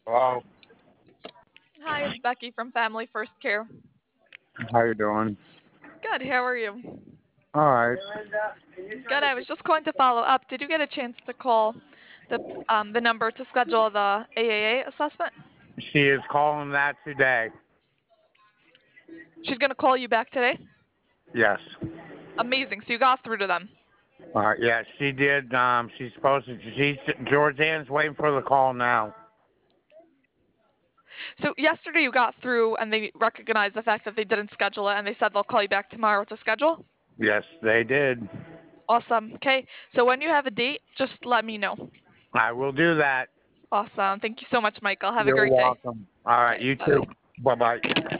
Hello. Hi, it's Becky from Family First Care. How you doing? Good, how are you? All right. Good, I was just going to follow up. Did you get a chance to call the number to schedule the AAA assessment? She is calling that today. She's going to call you back today? Yes. Amazing, so you got through to them. Yeah, she did. She's supposed to. Georgianne's waiting for the call now. So yesterday you got through and they recognized the fact that they didn't schedule it and they said they'll call you back tomorrow to schedule? Yes, they did. Awesome. Okay, so when you have a date, just let me know. I will do that. Awesome. Thank you so much, Michael. Have a You're great day. welcome. All right, Okay, you bye bye. too. Bye bye.